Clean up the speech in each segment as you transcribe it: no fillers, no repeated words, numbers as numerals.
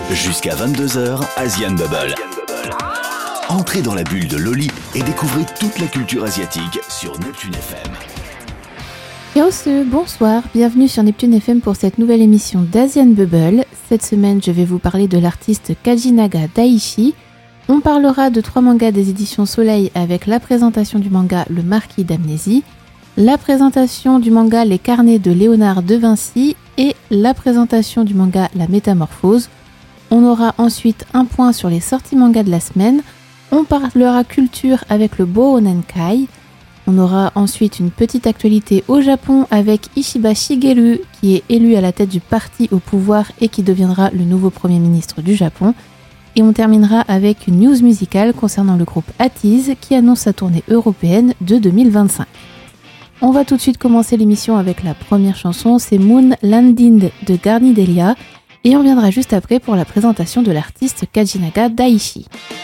Jusqu'à 22h, Asian Bubble. Entrez dans la bulle de Loli et découvrez toute la culture asiatique sur Neptune FM. Chaos, bonsoir, bienvenue sur Neptune FM pour cette nouvelle émission d'Asian Bubble. Cette semaine, je vais vous parler de l'artiste Kajinaga Daishi. On parlera de 3 mangas des éditions Soleil avec la présentation du manga Le Marquis d'Amnésie, la présentation du manga Les Carnets de Léonard de Vinci et la présentation du manga La Métamorphose. On aura ensuite un point sur les sorties manga de la semaine. On parlera culture avec le Bohonenkai. On aura ensuite une petite actualité au Japon avec Ishiba Shigeru qui est élu à la tête du parti au pouvoir et qui deviendra le nouveau Premier ministre du Japon. Et on terminera avec une news musicale concernant le groupe Atiz qui annonce sa tournée européenne de 2025. On va tout de suite commencer l'émission avec la première chanson, c'est Moon Landing de Garnidelia. Et on viendra juste après pour la présentation de l'artiste Kajinaga Daishi.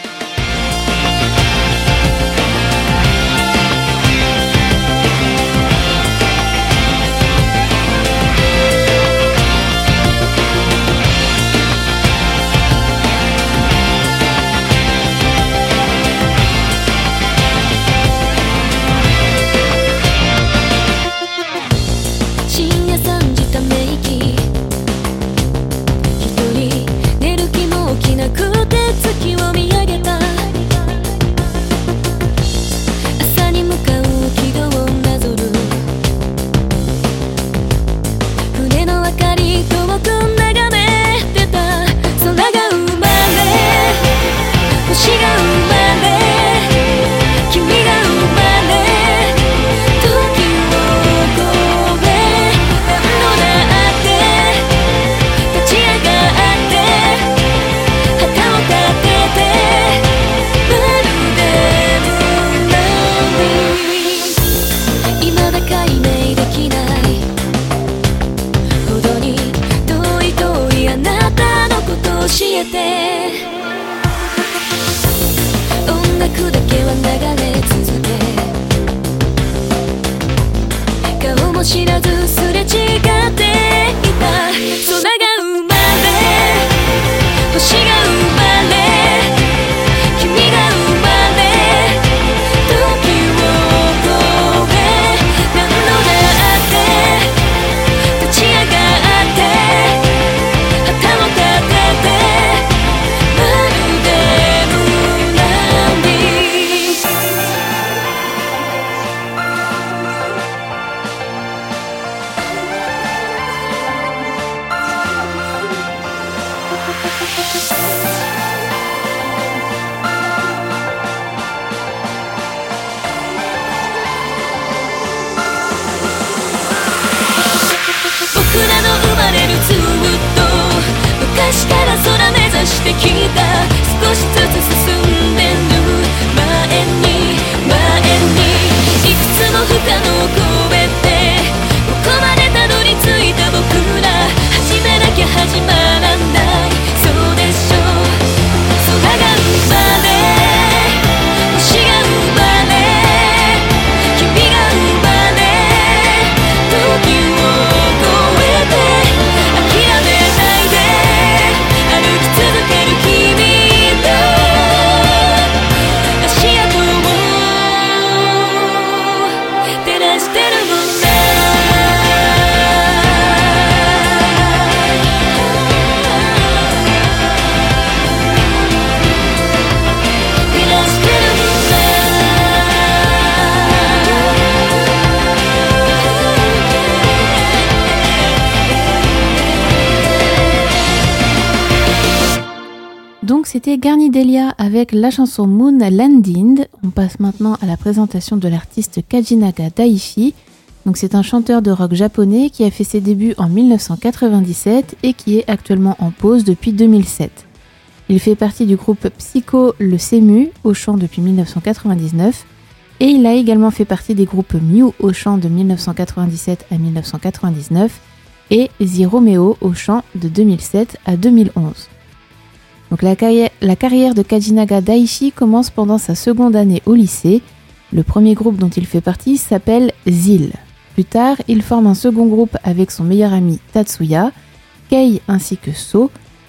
C'était Garnidelia avec la chanson Moon Landing. On passe maintenant à la présentation de l'artiste Kajinaga Daishi. Donc c'est un chanteur de rock japonais qui a fait ses débuts en 1997 et qui est actuellement en pause depuis 2007. Il fait partie du groupe Psycho le Semu au chant depuis 1999 et il a également fait partie des groupes Mew au chant de 1997 à 1999 et The Romeo au chant de 2007 à 2011. Donc la carrière de Kajinaga Daishi commence pendant sa seconde année au lycée. Le premier groupe dont il fait partie s'appelle ZIL. Plus tard, il forme un second groupe avec son meilleur ami Tatsuya, Kei ainsi que So,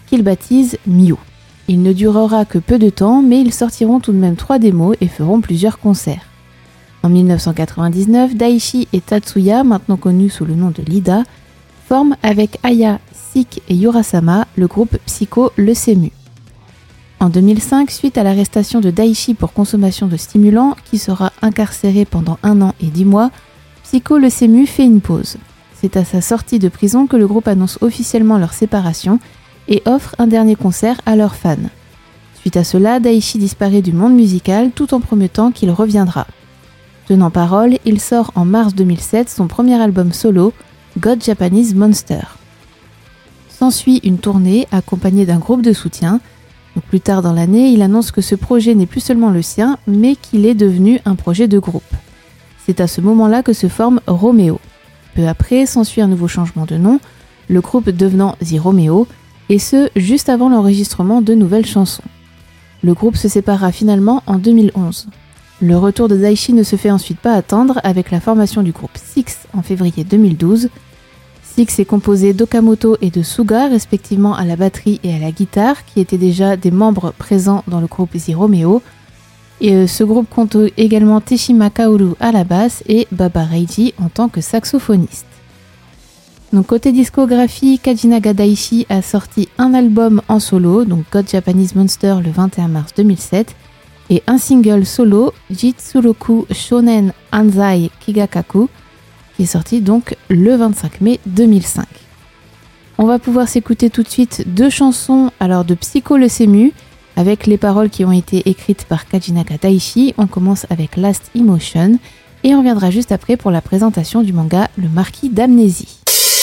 qu'ils baptisent Mew. Il ne durera que peu de temps, mais ils sortiront tout de même 3 démos et feront plusieurs concerts. En 1999, Daichi et Tatsuya, maintenant connus sous le nom de Lida, forment avec Aya, Sik et Yurasama le groupe Psycho Leucému. En 2005, suite à l'arrestation de Daichi pour consommation de stimulants, qui sera incarcéré pendant 1 an et 10 mois, Psycho Leucému fait une pause. C'est à sa sortie de prison que le groupe annonce officiellement leur séparation et offre un dernier concert à leurs fans. Suite à cela, Daichi disparaît du monde musical tout en promettant qu'il reviendra. Tenant parole, il sort en mars 2007 son premier album solo, God Japanese Monster. S'ensuit une tournée accompagnée d'un groupe de soutien. Donc plus tard dans l'année, il annonce que ce projet n'est plus seulement le sien, mais qu'il est devenu un projet de groupe. C'est à ce moment-là que se forme Romeo. Peu après, s'ensuit un nouveau changement de nom, le groupe devenant The Romeo, et ce, juste avant l'enregistrement de nouvelles chansons. Le groupe se séparera finalement en 2011. Le retour de Daichi ne se fait ensuite pas attendre avec la formation du groupe Six en février 2012. Six est composé d'Okamoto et de Suga, respectivement à la batterie et à la guitare, qui étaient déjà des membres présents dans le groupe The Romeo. Et ce groupe compte également Teshima Kaoru à la basse et Baba Reiji en tant que saxophoniste. Donc côté discographie, Kajinaga Daichi a sorti un album en solo, donc God Japanese Monster le 21 mars 2007, et un single solo, Jitsuroku Shonen Anzai Kigakaku, qui est sorti donc le 25 mai 2005. On va pouvoir s'écouter tout de suite 2 chansons alors de Psycho Leucému, avec les paroles qui ont été écrites par Kajinaga Daichi. On commence avec Last Emotion, et on reviendra juste après pour la présentation du manga Le Marquis d'Amnésie.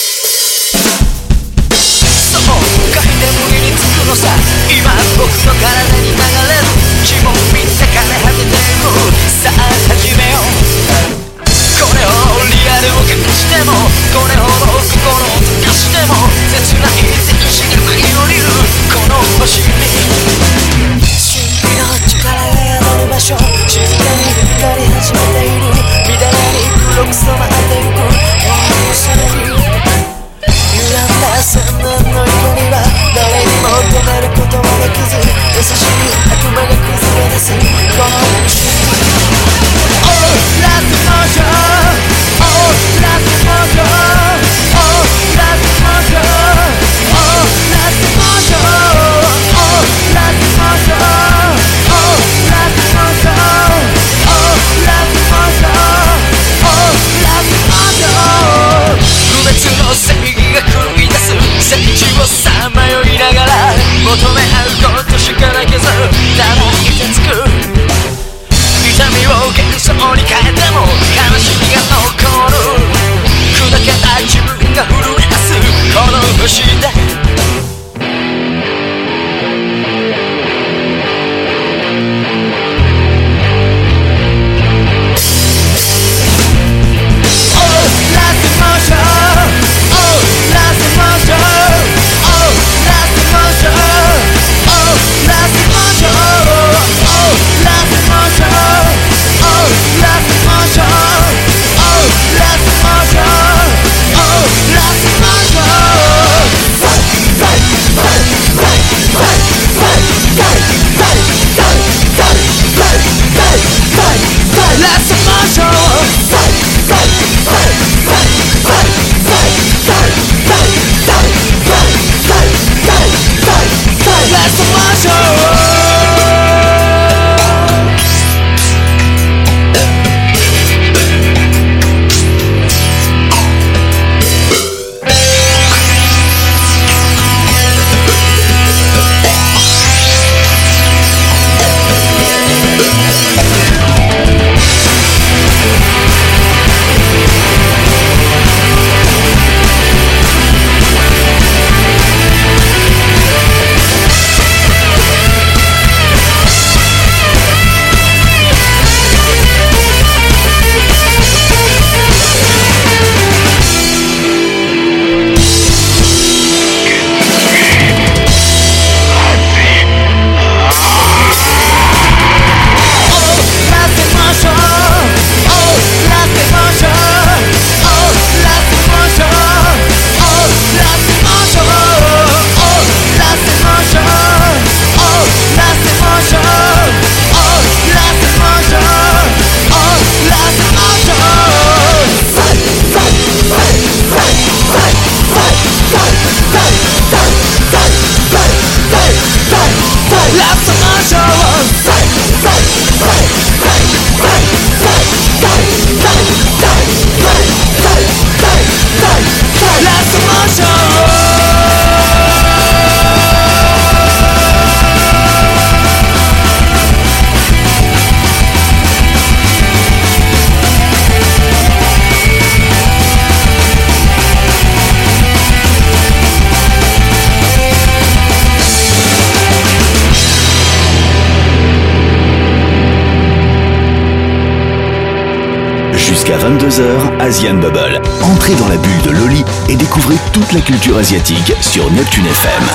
書いて無理につくのさ今僕の体に流れる気も見てかれ果ててるさあ始めようこれをリアルを隠してもこれほど心を溶かしても切ない天使が舞い降りるこの星に神秘の力が宿る場所静かに光り始めている乱れに黒く染まってゆくそれに歪んだ千年の色には誰にも止めることはできず優しい悪魔が崩れ出すこの星 Oh, last emotion Oh, last emotion Oh, last emotion Oh, last emotion Oh, last emotion Oh, last emotion Oh, last emotion Oh, last emotion 不滅の正義が繰り出す聖地をさまよいながら求め合うことしかなけずただいてつく痛みを幻想に変えても悲しみが残る砕けた自分が震え出すこの星でLast emotion 22h, Asian Bubble. Entrez dans la bulle de Loli et découvrez toute la culture asiatique sur Neptune FM.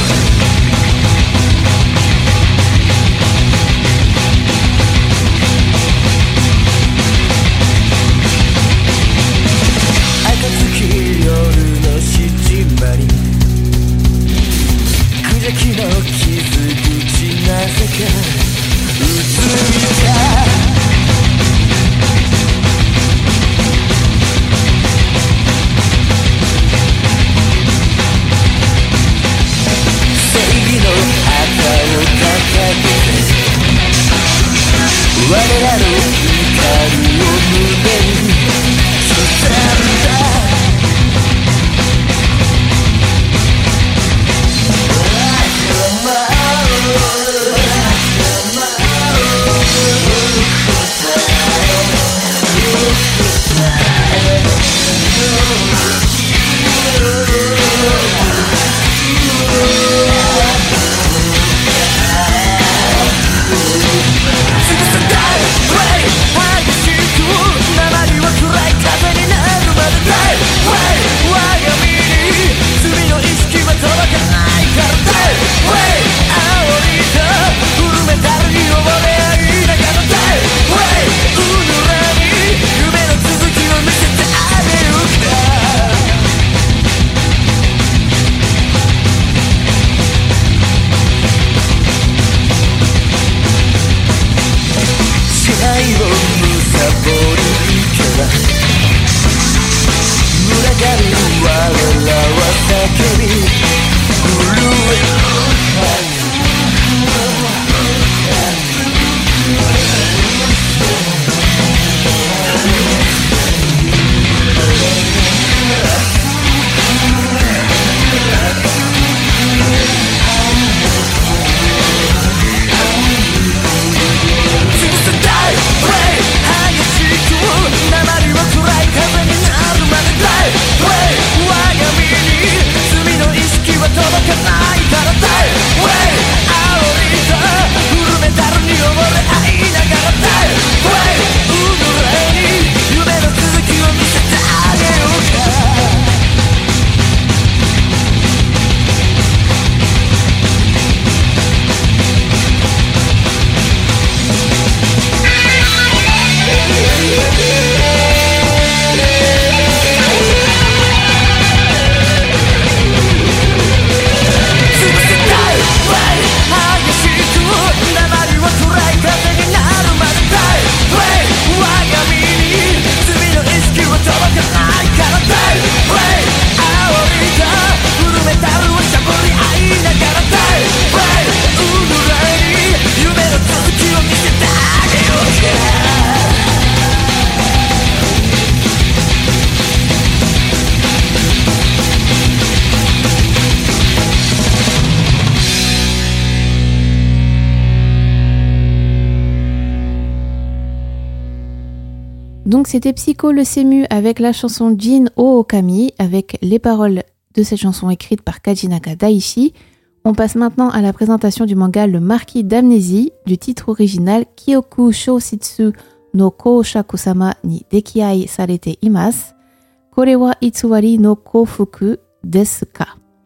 Donc c'était Psycho le Semu avec la chanson Jin o Okami, avec les paroles de cette chanson écrite par Kajinaga Daishi. On passe maintenant à la présentation du manga Le Marquis d'Amnésie, du titre original Kyoku Shoshitsu no Koushaku-sama ni Dekiai Sarete Imasu, Kore wa Itsuwari no Kofuku desu ka.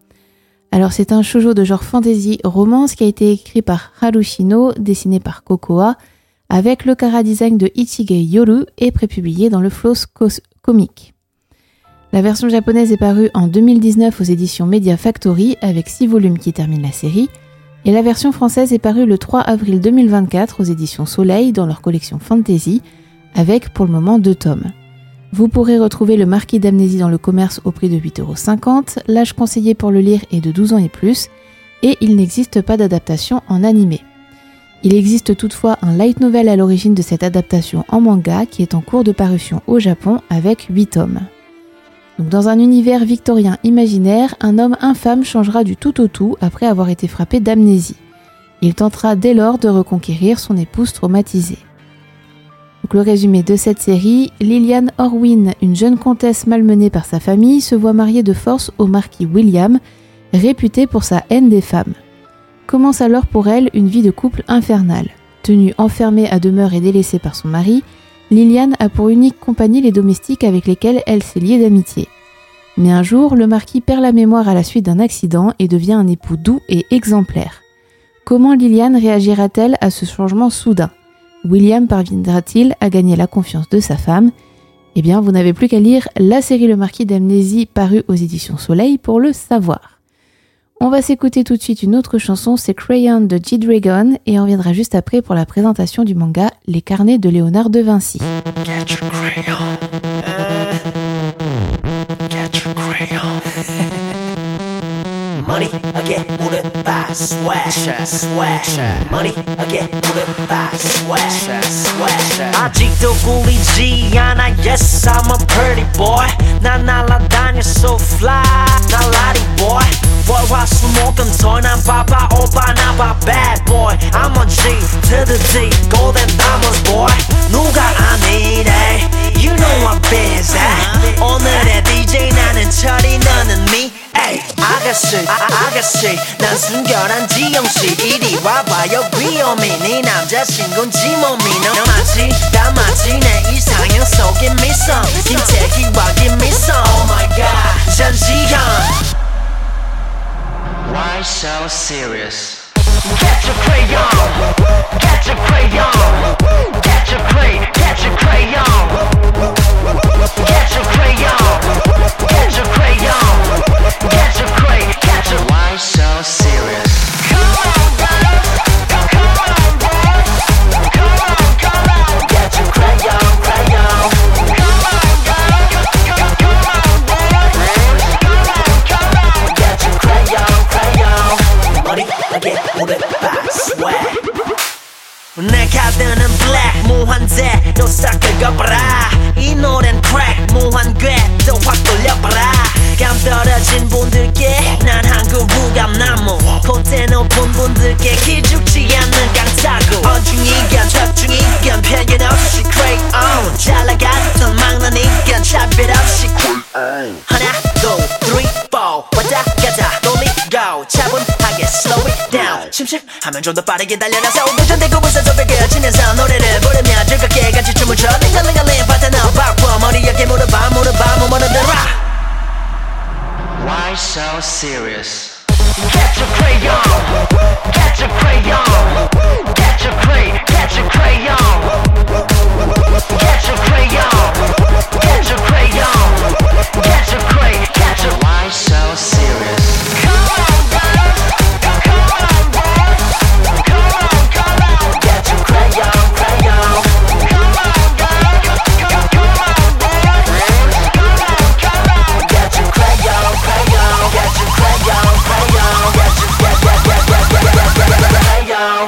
Alors c'est un shoujo de genre fantasy romance qui a été écrit par Harushino, dessiné par Kokoa, avec le chara-design de Ichige Yoru et prépublié dans le Floss Comic. La version japonaise est parue en 2019 aux éditions Media Factory avec 6 volumes qui terminent la série, et la version française est parue le 3 avril 2024 aux éditions Soleil dans leur collection Fantasy, avec pour le moment 2 tomes. Vous pourrez retrouver le Marquis d'Amnésie dans le commerce au prix de 8,50 €, l'âge conseillé pour le lire est de 12 ans et plus, et il n'existe pas d'adaptation en animé. Il existe toutefois un light novel à l'origine de cette adaptation en manga qui est en cours de parution au Japon avec 8 tomes. Donc dans un univers victorien imaginaire, un homme infâme changera du tout au tout après avoir été frappé d'amnésie. Il tentera dès lors de reconquérir son épouse traumatisée. Donc le résumé de cette série, Liliane Orwin, une jeune comtesse malmenée par sa famille, se voit mariée de force au marquis William, réputé pour sa haine des femmes. Commence alors pour elle une vie de couple infernale. Tenue enfermée à demeure et délaissée par son mari, Liliane a pour unique compagnie les domestiques avec lesquels elle s'est liée d'amitié. Mais un jour, le marquis perd la mémoire à la suite d'un accident et devient un époux doux et exemplaire. Comment Liliane réagira-t-elle à ce changement soudain ? William parviendra-t-il à gagner la confiance de sa femme ? Eh bien, vous n'avez plus qu'à lire la série Le Marquis d'Amnésie parue aux éditions Soleil pour le savoir. On va s'écouter tout de suite une autre chanson, c'est Crayon de G-Dragon, et on reviendra juste après pour la présentation du manga Les Carnets de Léonard de Vinci. Get your crayon. Get your crayon. Money, I get bullet by swag. Money, I get bullet by swag. 아직도 꿀리지 않아, yes, I'm a pretty boy. 난 날아다녀 so fly, 날라리 boy. 월화수목금토 난 바빠 오빠 나 봐 bad boy. I'm a G to the D, golden diamonds boy. 누가 아니래, you know I'm busy. 오늘의 DJ 나는 철이 너는 me. Ay, 아가씨, 난 순결한 지영씨. 이리 와봐요 귀요미, 네 남자친구인지 몸이 너 맞지, 다 맞지. 내 이상형 속에 미소, 김태희와 김미소. Oh my god, 전지현. Why so serious? Get your crayon, get your crayon, get your crayon, get your crayon, get your crayon, get your crayon, get your crayon, get your. Why so serious? Come on, girls, come on, boys, come on, get your crayon, crayon. Come on, girls, come on, boys, come on, get your crayon, crayon. Money, I get bullet by swag. 내 카드는 black 무한대 또 싹 긁어봐라. 이 노래는 crack 무한궤 또 확 돌려봐라. 감 떨어진 분들께 난 한국 무감나무. 콧대 높은 분들께 기죽지 않는 강타구. 어중이견 적중이견 편견 없이 crayon. 잘나갔던 막나니까 차별 없이 하나 둘 three four 왔다 갔다 돌리고 차분하게 slow it down. 심심하면 좀 더 빠르게 달려나서 우회전되고 불사조 베껴지면서 노래를 부르며 즐겁게 같이 춤을 춰. 링갈링갈링 파트너 바꿔 머리에 물어봐 뭐 물어들어. Why so serious? Get your crayon, get your crayon, get your crayon, get your crayon, get your crayon, get your crayon, get your crayon, get your. Why so serious? Come on, girls, come on, boys, come on, get your crayon, crayon. Come on, girls, come on, boys, come on, get your crayon, crayon, get your crayon, crayon, get your crayon.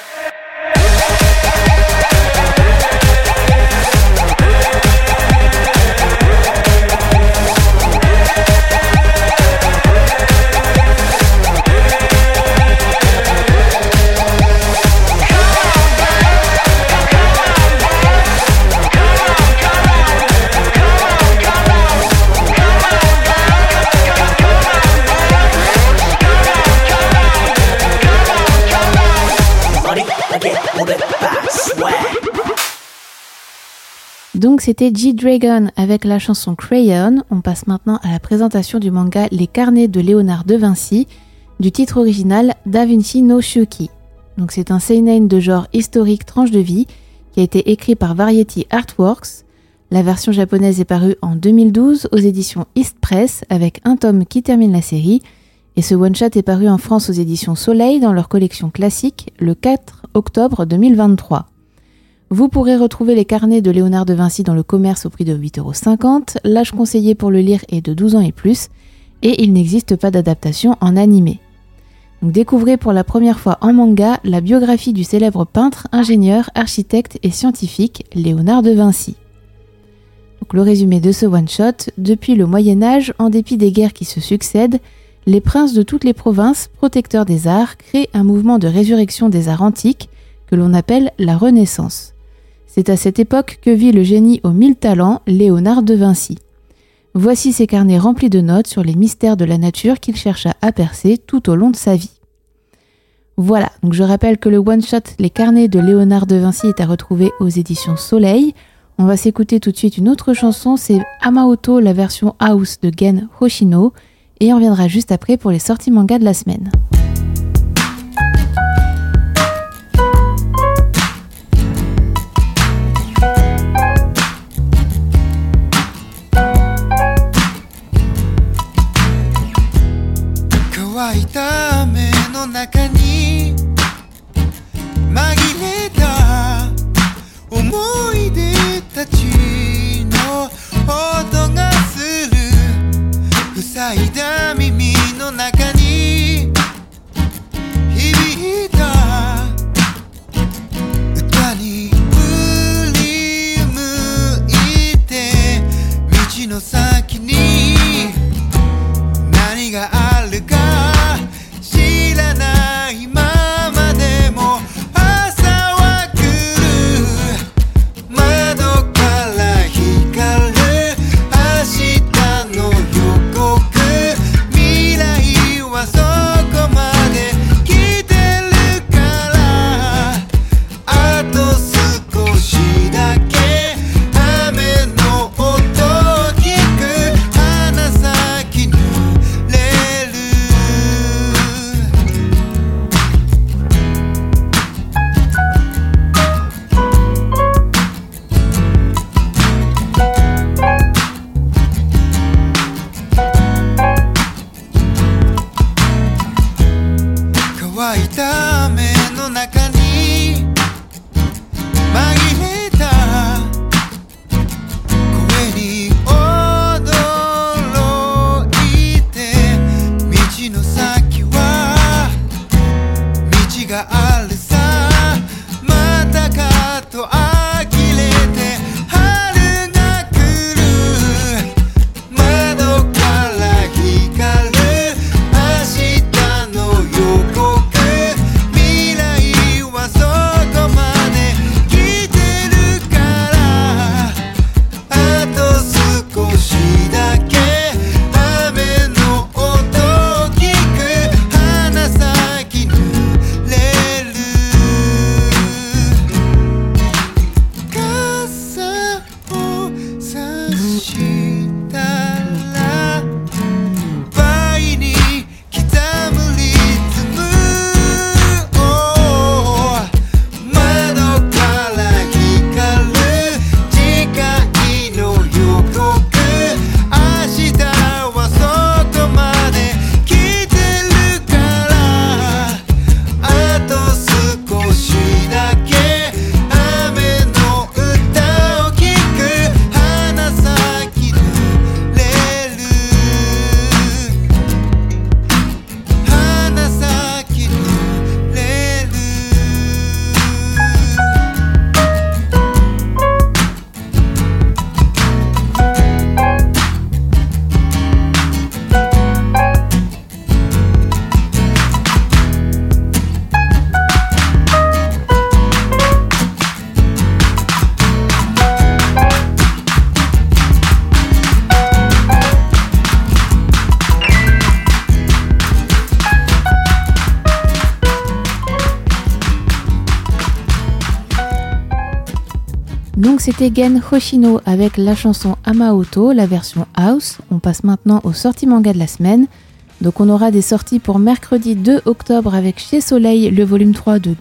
Donc c'était G-Dragon avec la chanson Crayon. On passe maintenant à la présentation du manga Les Carnets de Léonard de Vinci, du titre original Da Vinci no Shuki. Donc c'est un seinen de genre historique tranche de vie qui a été écrit par Variety Artworks. La version japonaise est parue en 2012 aux éditions East Press avec un tome qui termine la série, et ce one-shot est paru en France aux éditions Soleil dans leur collection classique le 4 octobre 2023. Vous pourrez retrouver les carnets de Léonard de Vinci dans le commerce au prix de 8,50 €. L'âge conseillé pour le lire est de 12 ans et plus, et il n'existe pas d'adaptation en animé. Donc découvrez pour la première fois en manga la biographie du célèbre peintre, ingénieur, architecte et scientifique Léonard de Vinci. Donc le résumé de ce one-shot: depuis le Moyen-Âge, en dépit des guerres qui se succèdent, les princes de toutes les provinces, protecteurs des arts, créent un mouvement de résurrection des arts antiques que l'on appelle la Renaissance. C'est à cette époque que vit le génie aux 1000 talents, Léonard de Vinci. Voici ses carnets remplis de notes sur les mystères de la nature qu'il chercha à percer tout au long de sa vie. Voilà, donc je rappelle que le one-shot Les Carnets de Léonard de Vinci est à retrouver aux éditions Soleil. On va s'écouter tout de suite une autre chanson, c'est Amaoto, la version house de Gen Hoshino, et on reviendra juste après pour les sorties manga de la semaine. Donc c'était Gen Hoshino avec la chanson Amaoto, la version house. On passe maintenant aux sorties manga de la semaine. Donc on aura des sorties pour mercredi 2 octobre avec chez Soleil le volume 3 de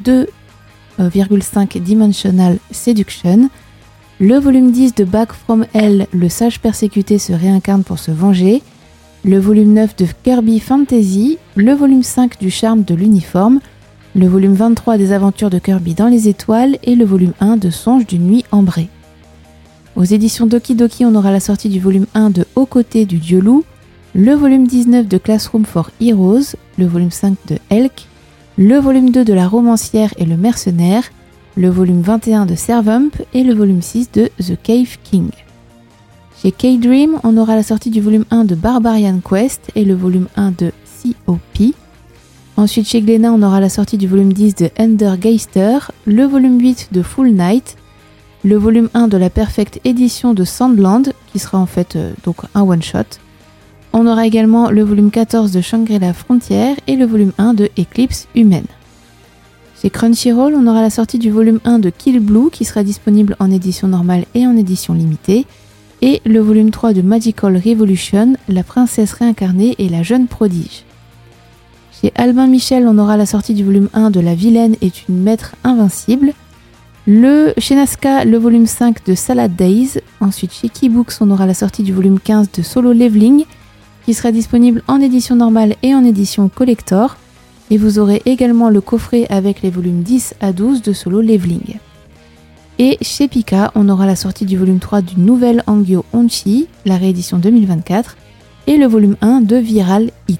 2,5 Dimensional Seduction. Le volume 10 de Back from Hell, le sage persécuté se réincarne pour se venger. Le volume 9 de Kirby Fantasy, le volume 5 du charme de l'uniforme, le volume 23 des aventures de Kirby dans les étoiles et le volume 1 de Songe d'une nuit ambrée. Aux éditions Doki Doki, on aura la sortie du volume 1 de Aux côtés du dieu loup, le volume 19 de Classroom for Heroes, le volume 5 de Elk, le volume 2 de La romancière et le mercenaire, le volume 21 de Servamp et le volume 6 de The Cave King. Chez K-Dream, on aura la sortie du volume 1 de Barbarian Quest et le volume 1 de COP. Ensuite, chez Glénat, on aura la sortie du volume 10 de Endergeister, le volume 8 de Full Night, le volume 1 de la Perfect édition de Sandland, qui sera en fait donc un one-shot. On aura également le volume 14 de Shangri-La Frontière et le volume 1 de Eclipse humaine. Chez Crunchyroll, on aura la sortie du volume 1 de Kill Blue qui sera disponible en édition normale et en édition limitée, et le volume 3 de Magical Revolution, La princesse réincarnée et la jeune prodige. Chez Albin Michel, on aura la sortie du volume 1 de La vilaine est une maître invincible. Chez Nazca, le volume 5 de Salad Days. Ensuite, chez Keybooks, on aura la sortie du volume 15 de Solo Leveling, qui sera disponible en édition normale et en édition collector. Et vous aurez également le coffret avec les volumes 10 à 12 de Solo Leveling. Et chez Pika, on aura la sortie du volume 3 du nouvel Angyo Onchi, la réédition 2024, et le volume 1 de Viral Hit.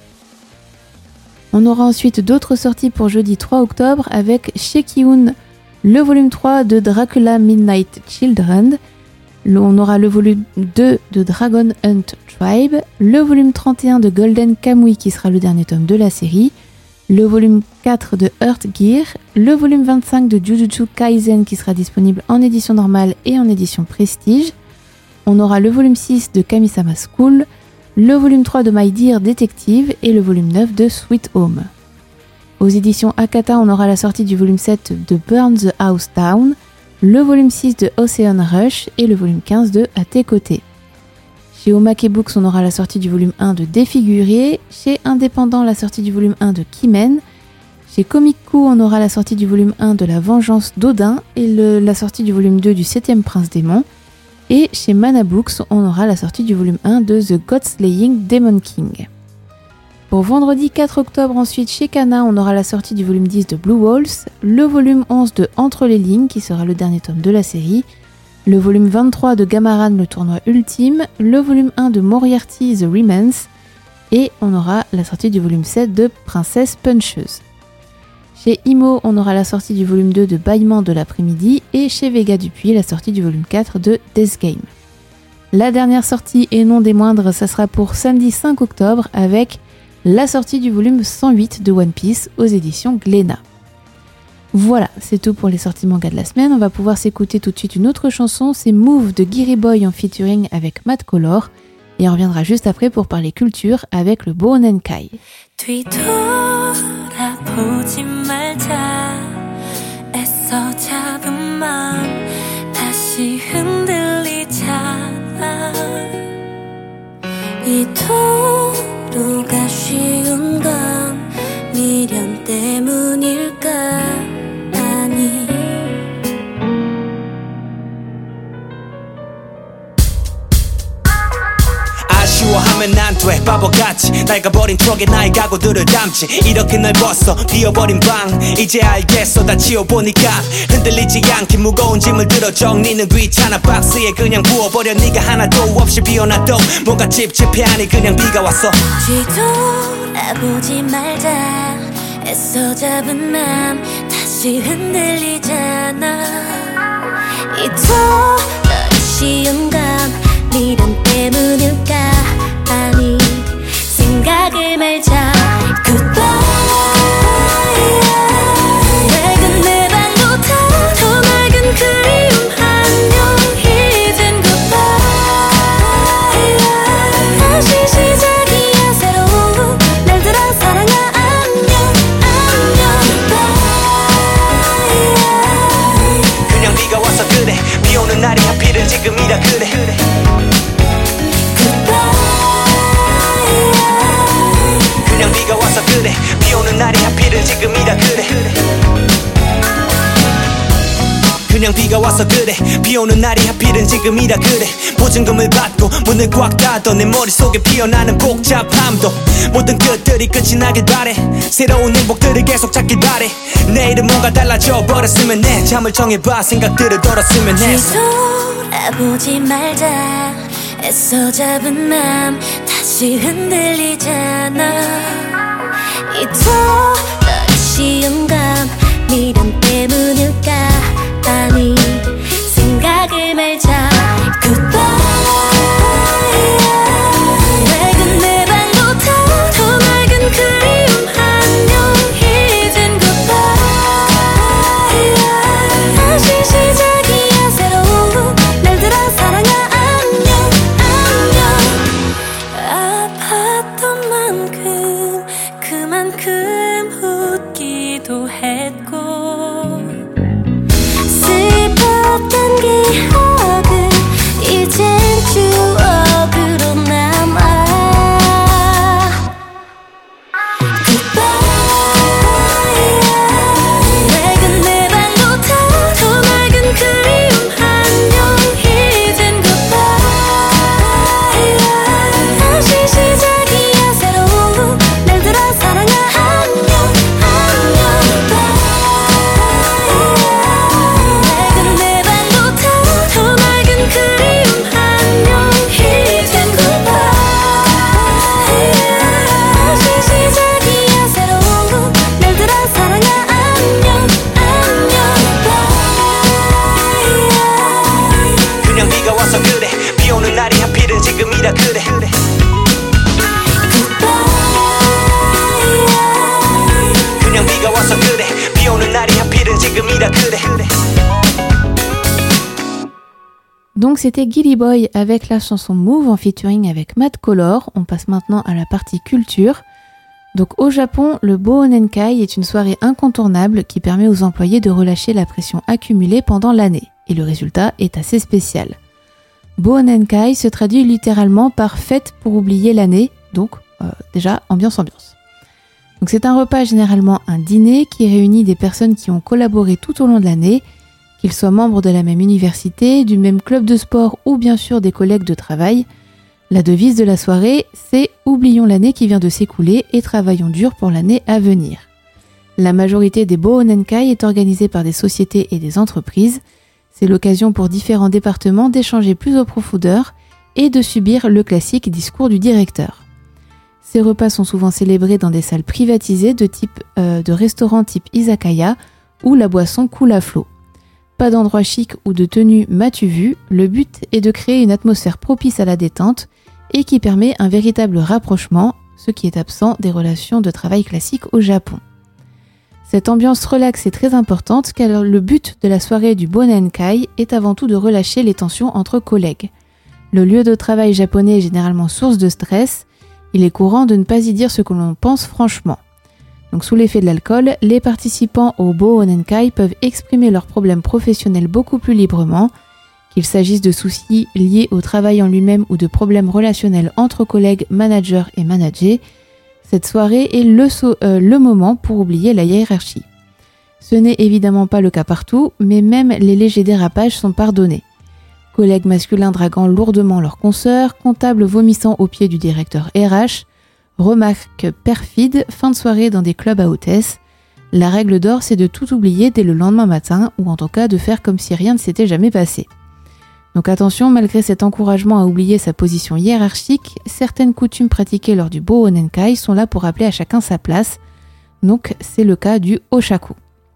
On aura ensuite d'autres sorties pour jeudi 3 octobre avec chez Kiun, le volume 3 de Dracula Midnight Children, on aura le volume 2 de Dragon Hunt Tribe, le volume 31 de Golden Kamuy qui sera le dernier tome de la série, le volume 4 de Earth Gear, le volume 25 de Jujutsu Kaisen qui sera disponible en édition normale et en édition prestige. On aura le volume 6 de Kamisama School, le volume 3 de My Dear Detective et le volume 9 de Sweet Home. Aux éditions Akata, on aura la sortie du volume 7 de Burn the House Down, le volume 6 de Ocean Rush et le volume 15 de À tes côtés. Chez Omake Books, on aura la sortie du volume 1 de Défiguré. Chez Indépendant, la sortie du volume 1 de Kimen. Chez Komiku, on aura la sortie du volume 1 de La Vengeance d'Odin et la sortie du volume 2 du 7e Prince Démon. Et chez Mana Books, on aura la sortie du volume 1 de The God-Slaying Demon King. Pour vendredi 4 octobre, ensuite, chez Kana, on aura la sortie du volume 10 de Blue Walls, le volume 11 de Entre les lignes, qui sera le dernier tome de la série, le volume 23 de Gamaran, le tournoi ultime, le volume 1 de Moriarty, The Remance, et on aura la sortie du volume 7 de Princesse Puncheuse. Chez Imo, on aura la sortie du volume 2 de Bâillement de l'après-midi, et chez Vega Dupuis, la sortie du volume 4 de Death Game. La dernière sortie, et non des moindres, ça sera pour samedi 5 octobre, avec la sortie du volume 108 de One Piece aux éditions Glénat. Voilà, c'est tout pour les sorties manga de la semaine. On va pouvoir s'écouter tout de suite une autre chanson, c'est Move de Giri Boy en featuring avec Matt Color. Et on reviendra juste après pour parler culture avec le Bohonenkai. 뒤돌아보지 말자 애써 잡은 마음 다시 흔들리잖아 이 도로가 쉬운 건 미련 때문일까 아니 아쉬워하면 안 돼 바보같이 낡아버린 추억에 나의 각오들을 담지 이렇게 넓었어 비어버린 방 이제 알겠어 다 치워보니까 흔들리지 않게 무거운 짐을 들어 정리는 귀찮아 박스에 그냥 부어버려 네가 하나도 없이 비워놔도 뭔가 찝찝해하니 그냥 비가 왔어 뒤돌아보지 말자 애써 잡은 맘 다시 흔들리잖아 이 도저히 쉬운 감 미련 때문일까 아니 생각을 말자 Goodbye 낡은 내 방도 더 낡은 그리움 안녕 이젠 Goodbye 다시 시작이야 새로운 날들아 사랑아 안녕 안녕 Goodbye 그냥 비가 와서 그래 비오는 날이 하필은 지금이라 그래 그냥 비가 와서 그래 비오는 날이 하필은 지금이라 그래 그냥 비가 와서 그래 비오는 날이 하필은 지금이라 그래 보증금을 받고 문을 꽉 닫아 내 머릿속에 피어나는 복잡함도 모든 끝들이 끝이 나길 바래 새로운 행복들을 계속 찾길 바래 내일은 뭔가 달라져 버렸으면 해 잠을 정해봐 생각들을 덜었으면 해 뒤돌아보지 말자 애써 잡은 맘 다시 흔들리잖아 이 도저히 쉬운 감 미련 때문일까 아니 생각을 말자 Goodbye 낡은 내 방도 더 낡은 그리움 안녕 이젠 Goodbye 다시 시작이야 새로운 날들아 사랑아 안녕 안녕 아팠던 만큼 그만큼 웃기도 하기도 했고 슬펐던 기억은 이젠 추억으로 남아 낡은 내 방도 더 낡은 그리움 안녕 이젠 goodbye 다시 시작이야 새로운 날들아 사랑아 안녕 안녕 낡은 내 방도 더 낡은 그리움 안녕 이젠 goodbye 다시 시작이야 새로운 날들아 사랑아 안녕 그냥 비가 와서 그래 비 오는 날이 하필은 지금이라 그래 그냥 비가 와서 그래 비 오는 날이 하필은 지금이라 그래 Donc c'était Gilly Boy avec la chanson Move en featuring avec Matt Color. On passe maintenant à la partie culture. Donc au Japon, le Bohonenkai est une soirée incontournable qui permet aux employés de relâcher la pression accumulée pendant l'année. Et le résultat est assez spécial. Bohonenkai se traduit littéralement par fête pour oublier l'année, donc déjà ambiance. Donc c'est un repas, généralement un dîner, qui réunit des personnes qui ont collaboré tout au long de l'année, qu'ils soient membres de la même université, du même club de sport ou bien sûr des collègues de travail. La devise de la soirée, c'est « Oublions l'année qui vient de s'écouler et travaillons dur pour l'année à venir ». La majorité des Bohonenkai est organisée par des sociétés et des entreprises. C'est l'occasion pour différents départements d'échanger plus en profondeur et de subir le classique discours du directeur. Ces repas sont souvent célébrés dans des salles privatisées de restaurants type izakaya où la boisson coule à flot. Pas d'endroit chic ou de tenue m'as-tu vu, le but est de créer une atmosphère propice à la détente et qui permet un véritable rapprochement, ce qui est absent des relations de travail classiques au Japon. Cette ambiance relaxe est très importante car le but de la soirée du Bohonenkai est avant tout de relâcher les tensions entre collègues. Le lieu de travail japonais est généralement source de stress, il est courant de ne pas y dire ce que l'on pense franchement. Donc sous l'effet de l'alcool, les participants au Bohonenkai peuvent exprimer leurs problèmes professionnels beaucoup plus librement, qu'il s'agisse de soucis liés au travail en lui-même ou de problèmes relationnels entre collègues, managers et managés. Cette soirée est le moment pour oublier la hiérarchie. Ce n'est évidemment pas le cas partout, mais même les légers dérapages sont pardonnés. Collègues masculins draguant lourdement leurs consoeurs, comptables vomissant aux pieds du directeur RH, remarques perfides, fin de soirée dans des clubs à hôtesse. La règle d'or, c'est de tout oublier dès le lendemain matin, ou en tout cas de faire comme si rien ne s'était jamais passé. Donc attention, malgré cet encouragement à oublier sa position hiérarchique, certaines coutumes pratiquées lors du Bohonenkai sont là pour rappeler à chacun sa place. Donc c'est le cas du Oshaku.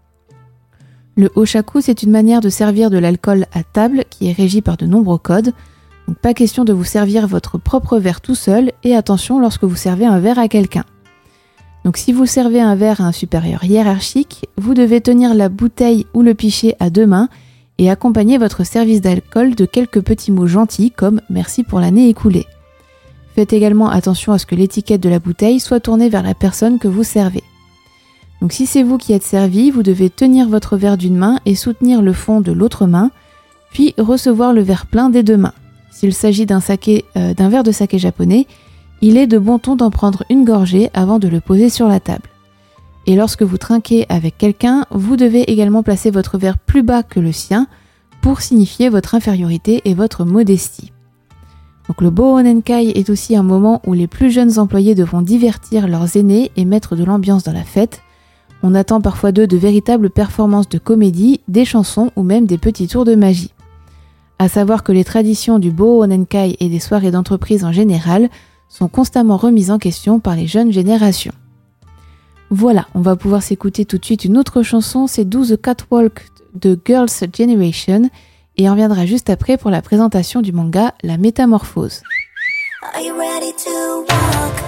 Le Oshaku, c'est une manière de servir de l'alcool à table qui est régie par de nombreux codes. Donc pas question de vous servir votre propre verre tout seul et attention lorsque vous servez un verre à quelqu'un. Donc si vous servez un verre à un supérieur hiérarchique, vous devez tenir la bouteille ou le pichet à deux mains et accompagner votre service d'alcool de quelques petits mots gentils comme « merci pour l'année écoulée ». Faites également attention à ce que l'étiquette de la bouteille soit tournée vers la personne que vous servez. Donc si c'est vous qui êtes servi, vous devez tenir votre verre d'une main et soutenir le fond de l'autre main, puis recevoir le verre plein des deux mains. S'il s'agit d'un verre de saké japonais, il est de bon ton d'en prendre une gorgée avant de le poser sur la table. Et lorsque vous trinquez avec quelqu'un, vous devez également placer votre verre plus bas que le sien pour signifier votre infériorité et votre modestie. Donc le Bohonenkai est aussi un moment où les plus jeunes employés devront divertir leurs aînés et mettre de l'ambiance dans la fête. On attend parfois d'eux de véritables performances de comédie, des chansons ou même des petits tours de magie. À savoir que les traditions du Bohonenkai et des soirées d'entreprise en général sont constamment remises en question par les jeunes générations. Voilà, on va pouvoir s'écouter tout de suite une autre chanson, c'est Do the Catwalk de Girls' Generation, et on reviendra juste après pour la présentation du manga La Métamorphose. Are you ready to walk?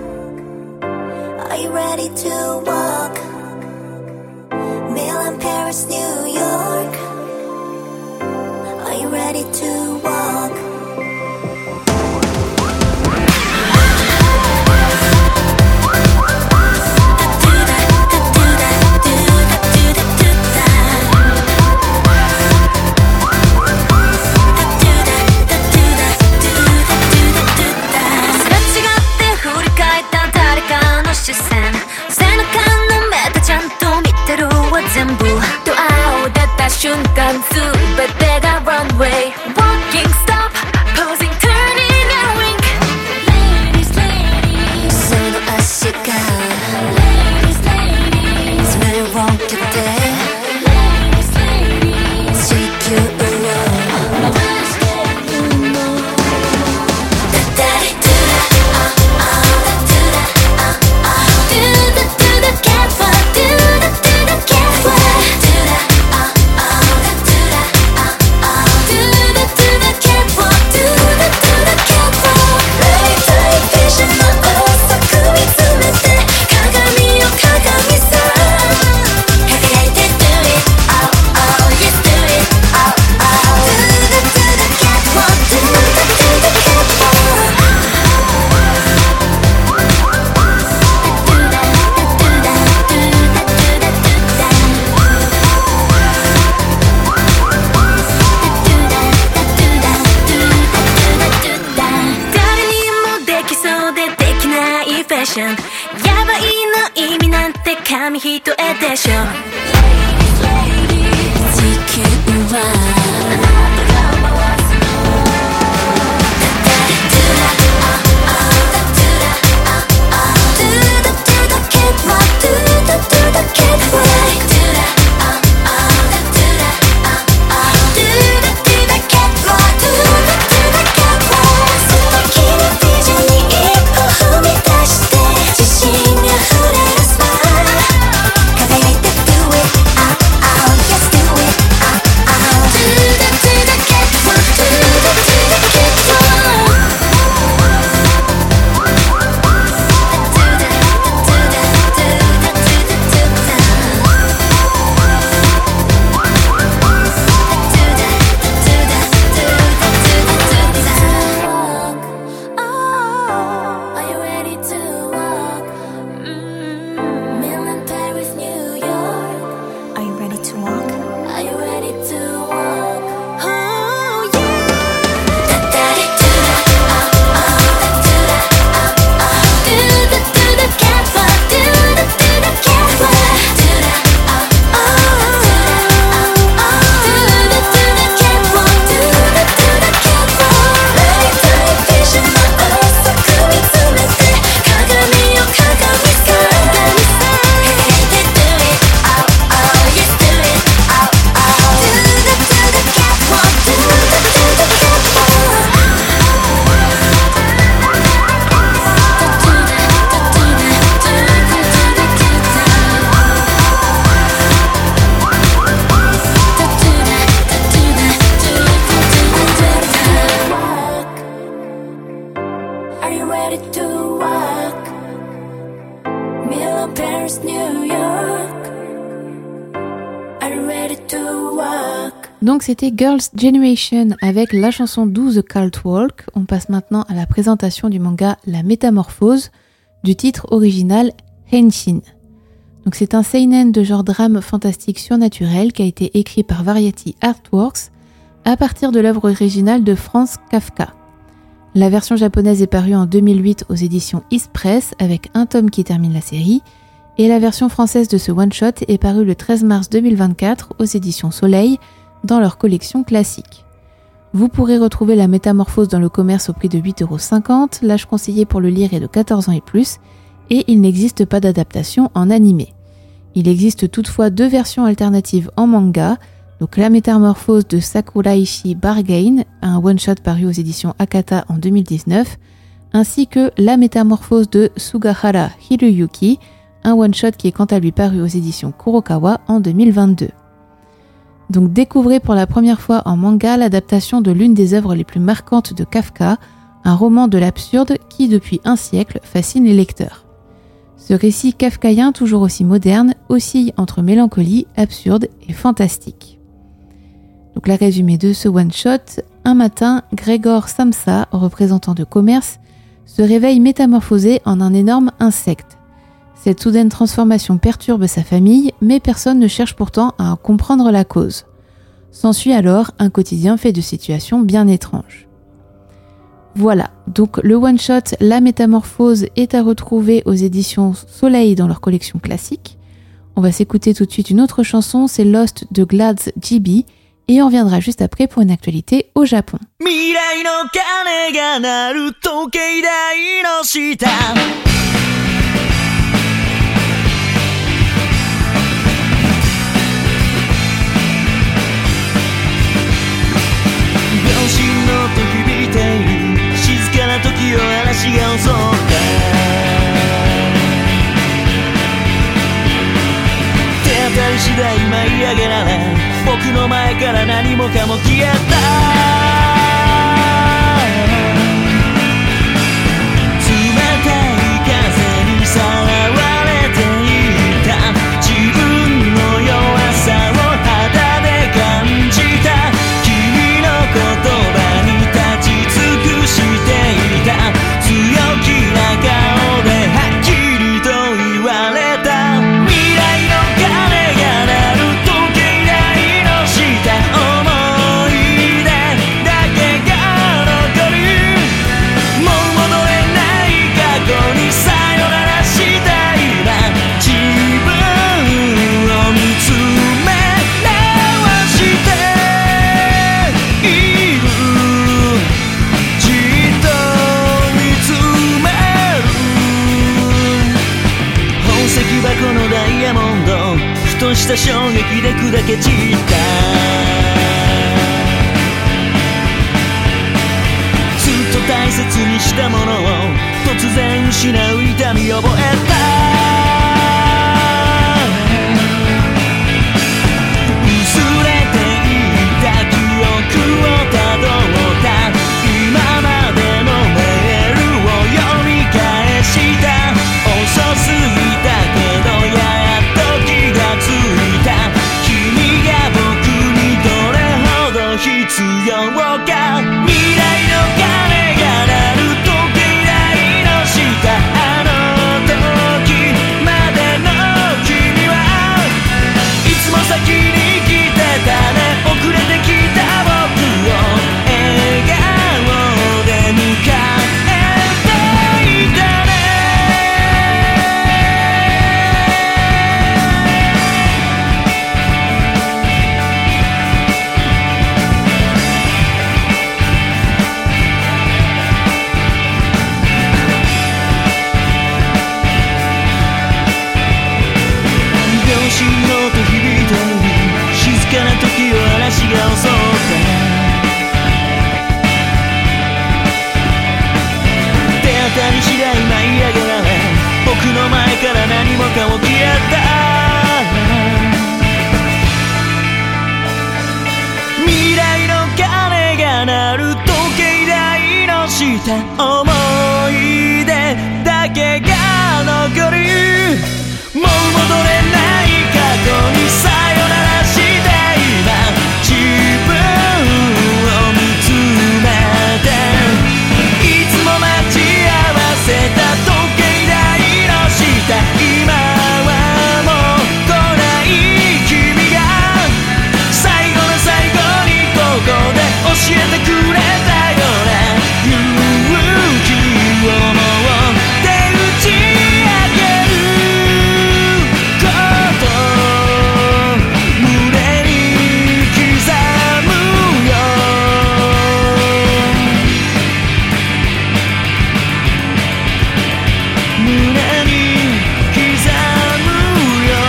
Are you ready to walk? Milan, Paris, New York. Are you ready to walk? Do that, do that, do 全てが runway walking stop posing turning and wink ladies ladies その足が ladies ladies それを受けて ladies ladies 地球を回してるのやばいの意味なんて紙一重でしょ Ladies, ladies 地球はあなたが回すの Donc c'était Girls' Generation avec la chanson Do the Cult Walk. On passe maintenant à la présentation du manga La Métamorphose, du titre original Henshin. Donc c'est un seinen de genre drame fantastique surnaturel qui a été écrit par Variety Artworks à partir de l'œuvre originale de Franz Kafka. La version japonaise est parue en 2008 aux éditions East Press avec un tome qui termine la série, et la version française de ce one-shot est parue le 13 mars 2024 aux éditions Soleil dans leur collection classique. Vous pourrez retrouver La Métamorphose dans le commerce au prix de 8,50 €, l'âge conseillé pour le lire est de 14 ans et plus, et il n'existe pas d'adaptation en animé. Il existe toutefois 2 versions alternatives en manga, donc La Métamorphose de Sakuraishi Bargain, un one-shot paru aux éditions Akata en 2019, ainsi que La Métamorphose de Sugahara Hiruyuki, un one-shot qui est quant à lui paru aux éditions Kurokawa en 2022. Donc découvrez pour la première fois en manga l'adaptation de l'une des œuvres les plus marquantes de Kafka, un roman de l'absurde qui, depuis un siècle, fascine les lecteurs. Ce récit kafkaïen, toujours aussi moderne, oscille entre mélancolie, absurde et fantastique. Donc la résumé de ce one-shot: un matin, Grégor Samsa, représentant de commerce, se réveille métamorphosé en un énorme insecte. Cette soudaine transformation perturbe sa famille, mais personne ne cherche pourtant à en comprendre la cause. S'ensuit alors un quotidien fait de situations bien étranges. Voilà, donc le one-shot La Métamorphose est à retrouver aux éditions Soleil dans leur collection classique. On va s'écouter tout de suite une autre chanson, c'est Lost de Glads GB, et on reviendra juste après pour une actualité au Japon. 未来の鐘が鳴る時計台の下秒針の音響いている静かな時を嵐が襲った手当たり次第舞い上げられ僕の前から何もかも消えた冷たい風にさらわれていた自分の弱さを肌で感じた君の言葉に立ち尽くしていた強気な顔ではっきりと言われた未来の鐘が鳴る時計台の下思い出だけが残るもう戻れない過去にさよならした今自分を見つめ直しているじっと見つめる宝石箱のダイヤモンドふとした衝撃で砕け散ったずっと大切にしたものを突然失う痛み覚えた薄れていた記憶をたどった今までのメールを読み返した遅すぎたけどやっと気がついた君が僕にどれほど必要か未来の鐘が鳴る時計台の下あの時までの君はいつも先に来てたね遅れてきた僕を笑顔で迎えていたね秒針の音響いている静かな時を嵐が襲った手当たり次第舞い上げられ僕の前から何もかも消えた未来の鐘が鳴る時計台の下思い出だけが残るもう戻れない過去にさよならして今自分を見つめていつも待ち合わせた時計台の下今はもう来ない君が最後の最後にここで教えてくれたよね勇気を持って打ち上げる胸に刻むよ胸に刻むよ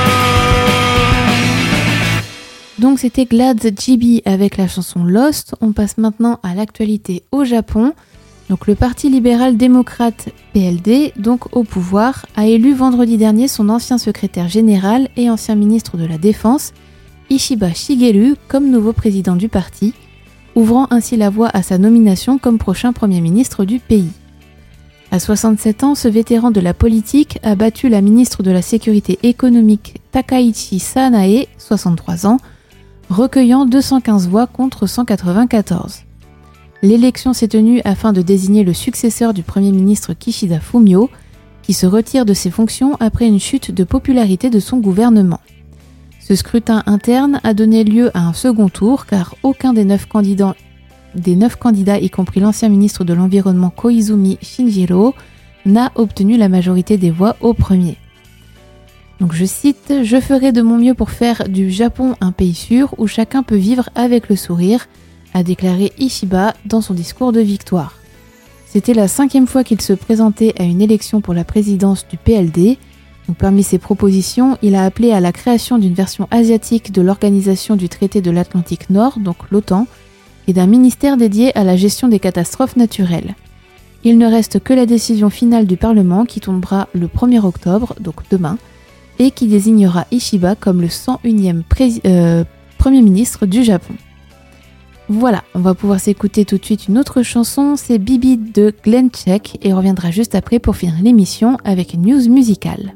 Donc c'était Glad GB avec la chanson Lost. On passe maintenant à l'actualité au Japon. Donc le Parti libéral démocrate PLD, donc au pouvoir, a élu vendredi dernier son ancien secrétaire général et ancien ministre de la Défense, Ishiba Shigeru, comme nouveau président du parti, ouvrant ainsi la voie à sa nomination comme prochain Premier ministre du pays. À 67 ans, ce vétéran de la politique a battu la ministre de la Sécurité économique Takaichi Sanae, 63 ans, recueillant 215 voix contre 194. L'élection s'est tenue afin de désigner le successeur du Premier ministre Kishida Fumio, qui se retire de ses fonctions après une chute de popularité de son gouvernement. Ce scrutin interne a donné lieu à un second tour car aucun des 9 candidats, y compris l'ancien ministre de l'Environnement Koizumi Shinjiro, n'a obtenu la majorité des voix au premier. Donc je cite « Je ferai de mon mieux pour faire du Japon un pays sûr où chacun peut vivre avec le sourire », a déclaré Ishiba dans son discours de victoire. C'était la 5e fois qu'il se présentait à une élection pour la présidence du PLD. Donc, parmi ses propositions, il a appelé à la création d'une version asiatique de l'Organisation du traité de l'Atlantique Nord, donc l'OTAN, et d'un ministère dédié à la gestion des catastrophes naturelles. Il ne reste que la décision finale du Parlement qui tombera le 1er octobre, donc demain, et qui désignera Ishiba comme le 101e Premier ministre du Japon. Voilà, on va pouvoir s'écouter tout de suite une autre chanson, c'est Bibi de Glenn Check, et on reviendra juste après pour finir l'émission avec une news musicale.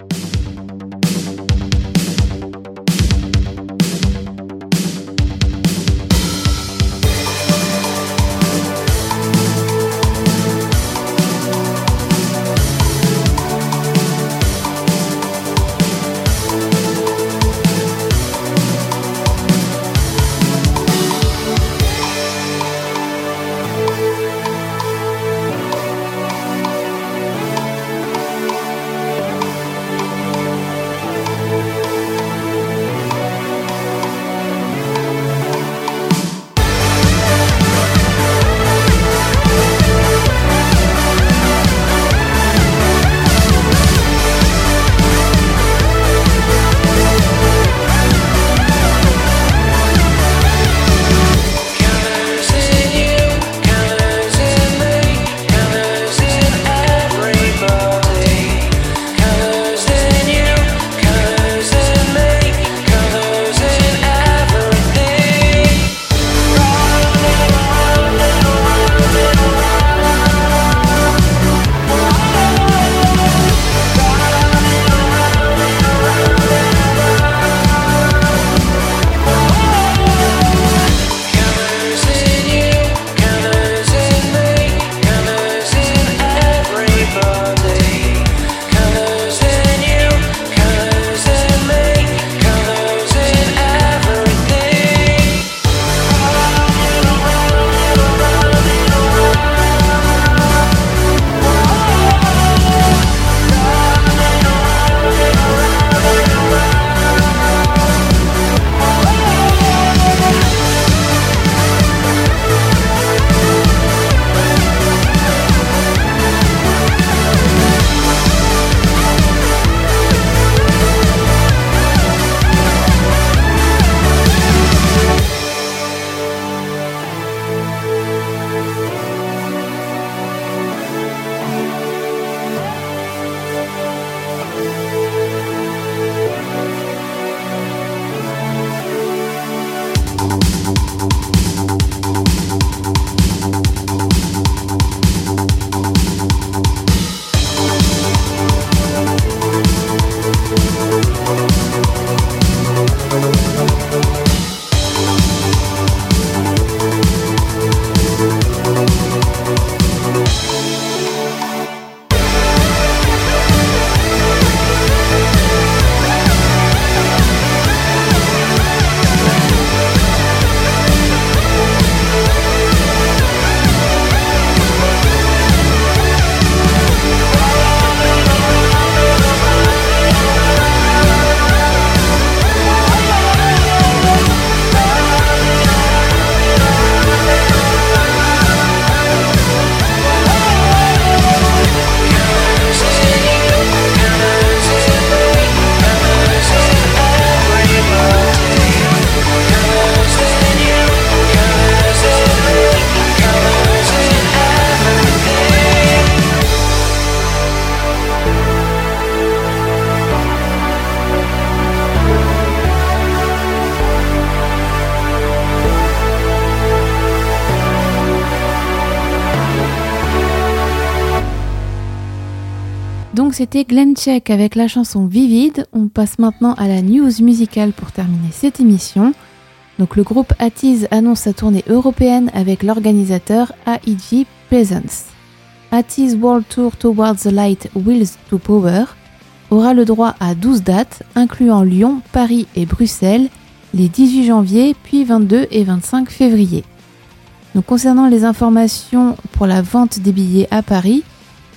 Donc c'était Glenn Check avec la chanson Vivid. On passe maintenant à la news musicale pour terminer cette émission. Donc le groupe Attiz annonce sa tournée européenne avec l'organisateur AEG Presents. Attiz World Tour Towards the Light Wheels to Power aura le droit à 12 dates, incluant Lyon, Paris et Bruxelles, les 18 janvier, puis 22 et 25 février. Donc concernant les informations pour la vente des billets à Paris,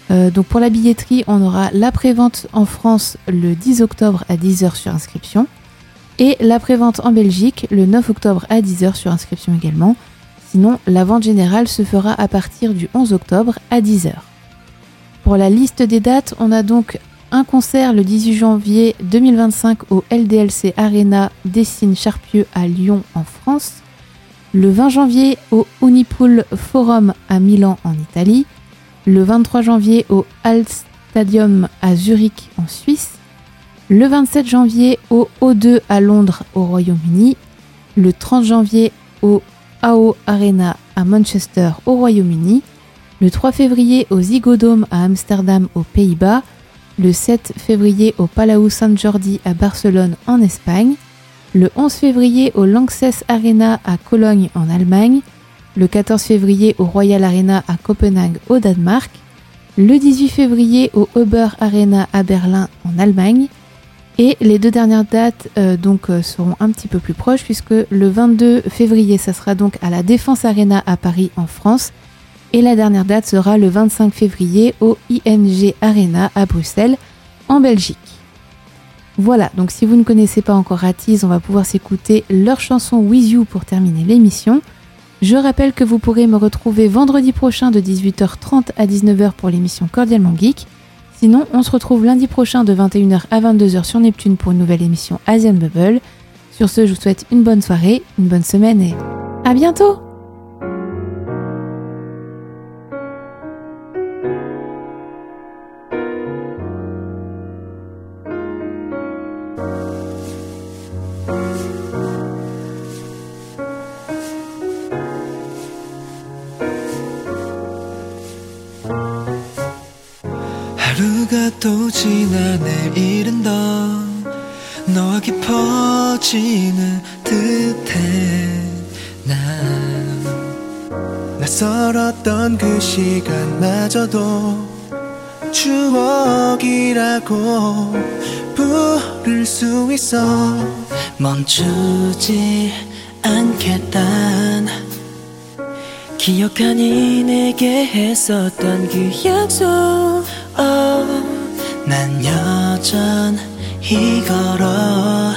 Donc pour la billetterie, on aura la prévente en France le 10 octobre à 10h sur inscription et la prévente en Belgique le 9 octobre à 10h sur inscription également. Sinon, la vente générale se fera à partir du 11 octobre à 10h. Pour la liste des dates, on a donc un concert le 18 janvier 2025 au LDLC Arena Dessines-Charpieu à Lyon en France, le 20 janvier au Unipool Forum à Milan en Italie, le 23 janvier au Altstadium à Zurich en Suisse, le 27 janvier au O2 à Londres au Royaume-Uni, le 30 janvier au AO Arena à Manchester au Royaume-Uni, le 3 février au Ziggo Dome à Amsterdam aux Pays-Bas, le 7 février au Palau Sant Jordi à Barcelone en Espagne, le 11 février au Lanxess Arena à Cologne en Allemagne, le 14 février au Royal Arena à Copenhague au Danemark, le 18 février au Ober Arena à Berlin en Allemagne, et les deux dernières dates seront un petit peu plus proches puisque le 22 février ça sera donc à la Défense Arena à Paris en France et la dernière date sera le 25 février au ING Arena à Bruxelles en Belgique. Voilà, donc si vous ne connaissez pas encore Atiz, on va pouvoir s'écouter leur chanson With You pour terminer l'émission. Je rappelle que vous pourrez me retrouver vendredi prochain de 18h30 à 19h pour l'émission Cordialement Geek. Sinon, on se retrouve lundi prochain de 21h à 22h sur Neptune pour une nouvelle émission Asian Bubble. Sur ce, je vous souhaite une bonne soirée, une bonne semaine et à bientôt! 하루가 또 지나 내일은 더 너와 깊어지는 듯해 난 낯설었던 그 시간마저도 추억이라고 부를 수 있어 멈추지 않겠단 기억하니 내게 했었던 그 약속 난 여전히 걸어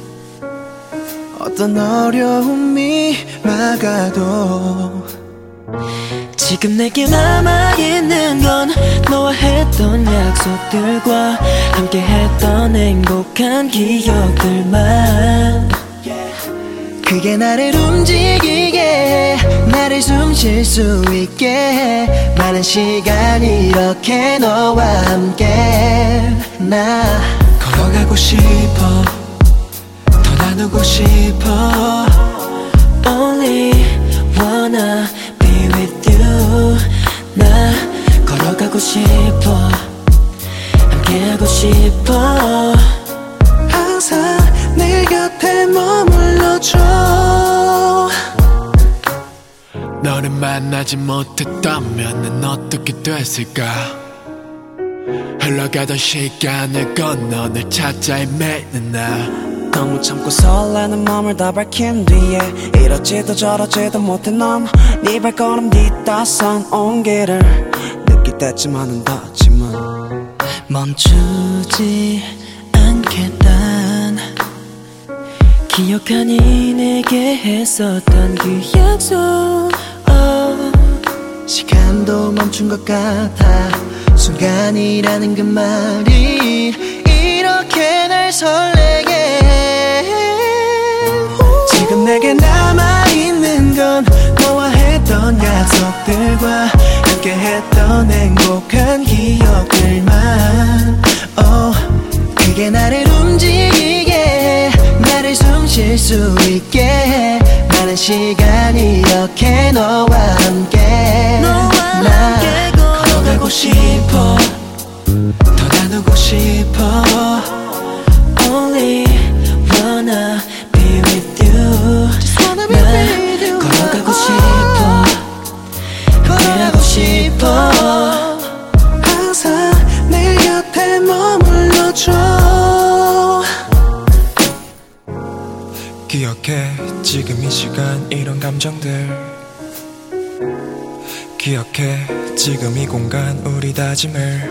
어떤 어려움이 막아도 지금 내게 남아있는 건 너와 했던 약속들과 함께 했던 행복한 기억들만 그게 나를 움직이게 나를 숨 쉴 수 있게 많은 시간 이렇게 너와 함께 나 걸어가고 싶어 더 나누고 싶어 Only wanna be with you 나 걸어가고 싶어 함께하고 싶어 항상 내 곁에 머물러줘 너를 만나지 못했다면 난 어떻게 됐을까 흘러가던 시간을 건너 널 찾아 헤매는 나 너무 참고 설레는 맘을 다 밝힌 뒤에 이러지도 저러지도 못해 넌 네 발걸음 뒤따선 온기를 느낄 때쯤만은 닿지만 멈추지 않겠단 기억하니 내게 했었던 그 약속 시간도 멈춘 것 같아 순간이라는 그 말이 이렇게 날 설레게 지금 내게 남아있는 건 너와 했던 약속들과 함께 했던 행복한 기억들만 그게 나를 움직이게 나를 숨 쉴 수 있게 많은 시간 이렇게 너와 함께 나 걸어가고 싶어 더 나누고 싶어 Only wanna be with you 나 걸어가고 싶어 함께하고 싶어 항상 내 곁에 머물러줘 기억해 지금 이 시간 이런 감정들 기억해 지금 이 공간 우리 다짐을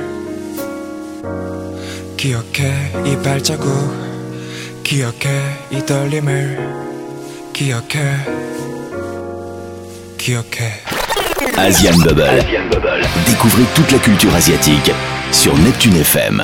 기억해 이 발자국 기억해 이 떨림을 기억해 Asian Bubble. Découvrez toute la culture asiatique sur Neptune FM.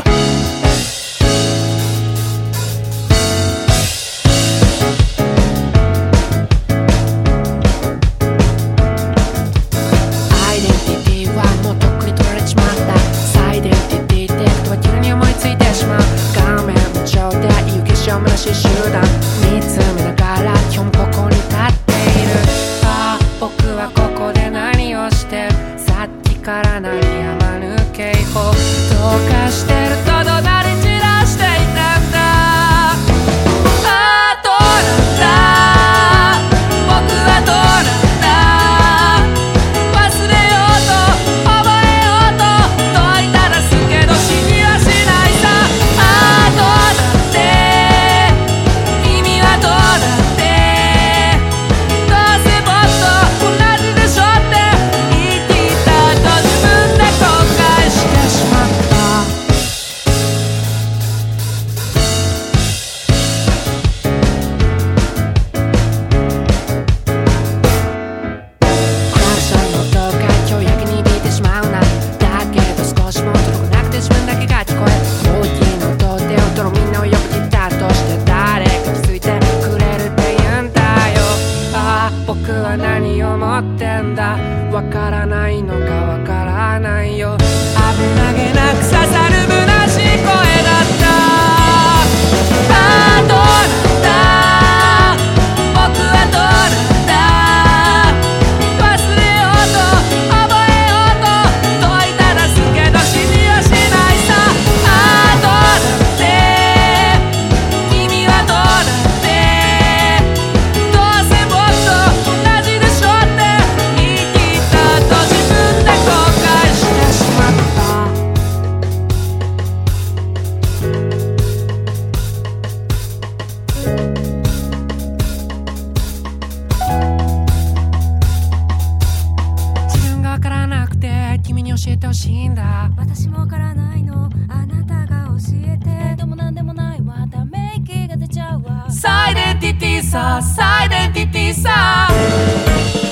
Identity さ